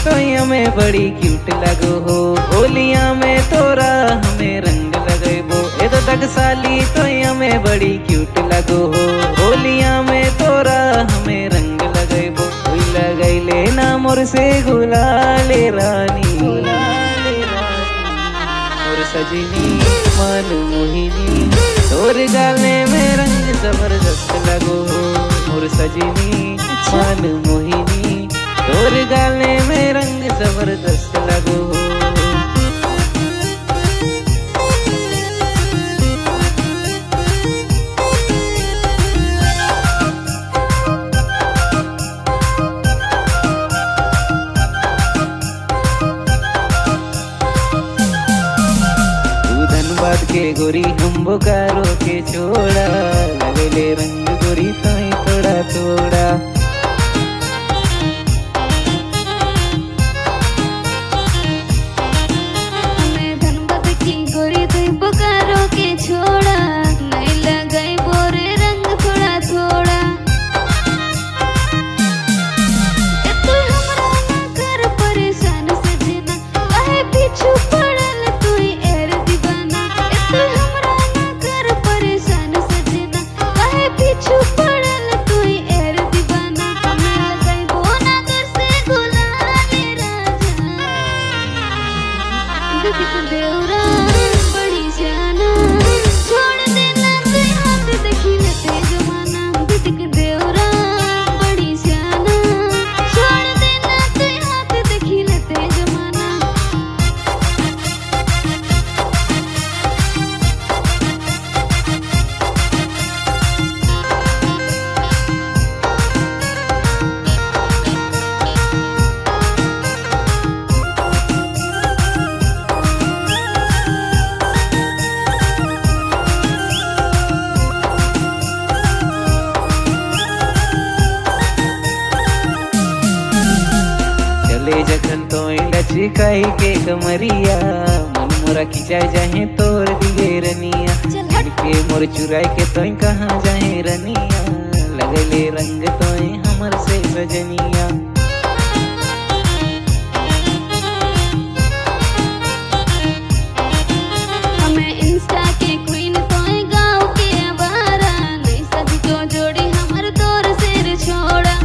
तो हमें बड़ी क्यूट लगो हो। होलिया में तोरा हमें रंग लगेबो। ए तो टकसाली तो हमें बड़ी क्यूट लगो हो। होलिया में तोरा हमें रंग लगेबो। कोई लगैले ना मोर से गुलाले रानी, मोर सजनी मन मोहिनी, तोर गाले में रंग जबरदस्त लगो हो। मोर सजनी मन मोहिनी, तोर गाले में रंग जबरदस्त लगो हो। धनबाद के गोरी हम बोकारो के छोड़ा, लगले रंग गोरी ताई थोड़ा थोड़ा। हमें धनबाद की गोरी तुई बोकारो के छोड़ा, नहीं लगाई बोरे रंग थोड़ा थोड़ा। तू हमरा ना कर परेशान सजना, काहे पीछू पड़ल तुई एर दीवाना। तू हमरा ना कर परेशान सजना, काहे पीछू पड़ल तुई एर दीवाना। हमें लगाई बोना कर से गुलाले राजा, दिख देवरा बड़ी जाना, छोड़ देना तुई हाथ देखी न ते जमाना। दिख देवरा बड़ी जाना, छोड़ देना तुई हाथ देखी न ते जमाना। चले जखन तो लचकाई के कमरिया, मन मोरा खिंचाए जाहे तोर दिगे रनिया। चल हट। के मोर चुराई के तो कहाँ जाए रनिया, लगले रंग तो हमर से सजनिया। हमें इंस्टा के क्वीन तोय गाँव के आवारा, नहीं सभी को जोड़ी हमर तोर सिर छोड़ा।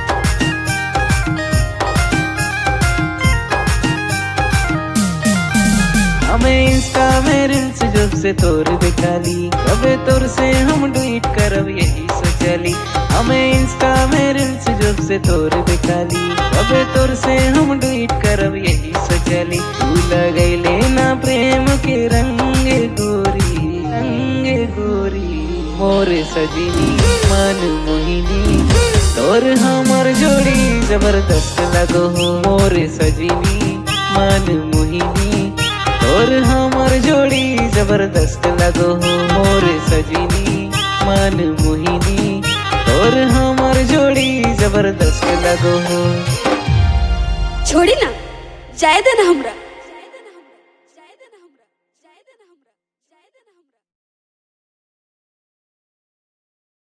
हमें इंस्टा में रील्स जब से तोर दिखाली, कबे तोर से हम ट्वीट करब यही सोचली। हमें इंस्टा में रील्स जब से तोर दिखाली, कबे तोर से हम ट्वीट करब यही सोचली। तू लगैले ना प्रेम के रंग गोरी, रंग गोरी, मोर सजनी मन मोहिनी, तोर हमर जोड़ी जबरदस्त लगो हो। मोर सजनी मन मोहिनी, और हमर जोड़ी जबरदस्त लगो हो। मोर सजनी मन मोहिनी, और हमर जोड़ी जबरदस्त लगो हो। छोड़ी ना, जाए देना हमरा।